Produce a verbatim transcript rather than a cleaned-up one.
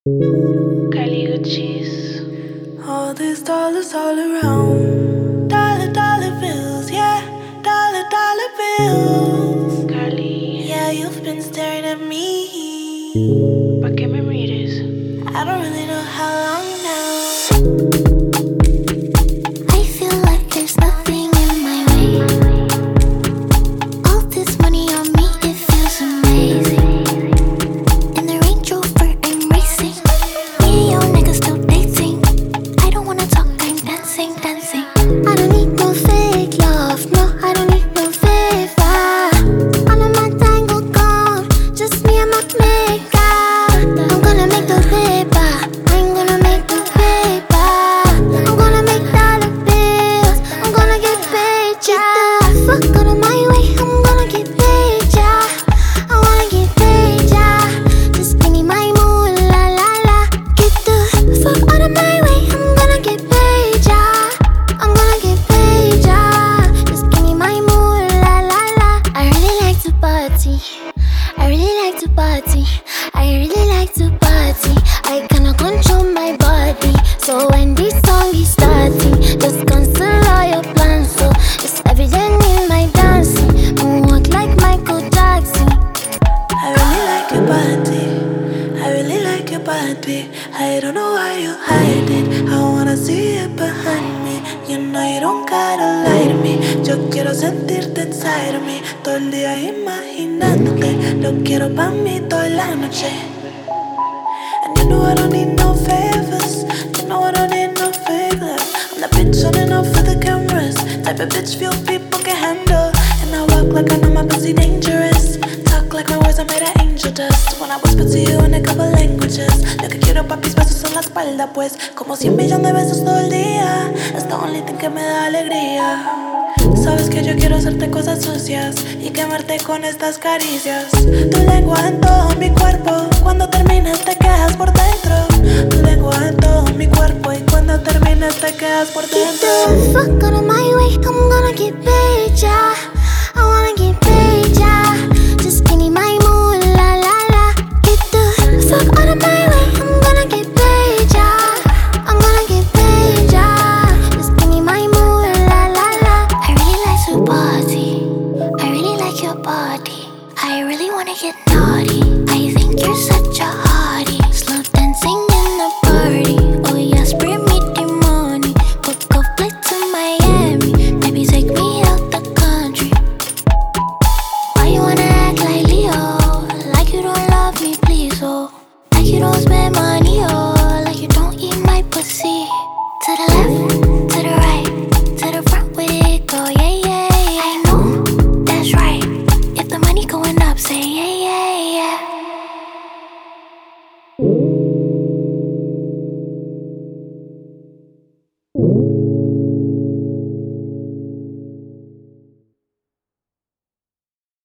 Caliuchis. All these dollars all around. Dollar, dollar bills, yeah. Dollar, dollar bills. Carly, Yeah, you've been staring at me. ¿pa' qué me mires? I don't really know how long now. I feel like there's nothing in my way. All this money on me, it feels amazing. In the Range Rover, I'm racing. Me and your nigga still dating. I don't wanna talk, I'm dancing, dancing. I don't need no fake love, no, I don't need no favor. All of my tango gone, just me and my makeup. I'm gonna make the paper, I'm gonna make the paper. I'm gonna make dollar bills, I'm gonna get paid, yeah. Fuck out of my way, I'm gonna get paid, yeah. I wanna get paid, yeah. Just give me my moolah, la la. Get the fuck out of my way, I'm gonna get paid, yeah. I'm gonna get paid, yeah. Just give me my moolah, la la. I really like to party, I really like to party, I really like to party. I cannot control my body, so when this song is starting, just cancel all your plans. So it's evident in my dancing, moonwalk like Michael Jackson. I really like your body. I really like your body. I don't know why you hide it. I wanna see it behind me. You know you don't gotta lie to me. Yo quiero sentirte inside of me. Todo el día imaginándote. Lo quiero pa' mí toda la noche. And you know I don't need no favors. You know I don't need no favors. I'm the bitch running off for the cameras. Type of bitch few people can handle. And I walk like I know my pussy dangerous. Talk like my words are made of angel dust. When I whisper to you in a couple languages. Lo que quiero papis besos en la espalda pues. Como cien millones de besos todo el día. Es the only thing que me da alegría. Sabes que yo quiero hacerte cosas sucias y quemarte con estas caricias. Tu lengua en todo mi cuerpo. Cuando termines te quedas por dentro. Tu lengua en todo mi cuerpo y cuando termines te quedas por Get dentro. the fuck out of my way, I'm gonna get paid, yeah.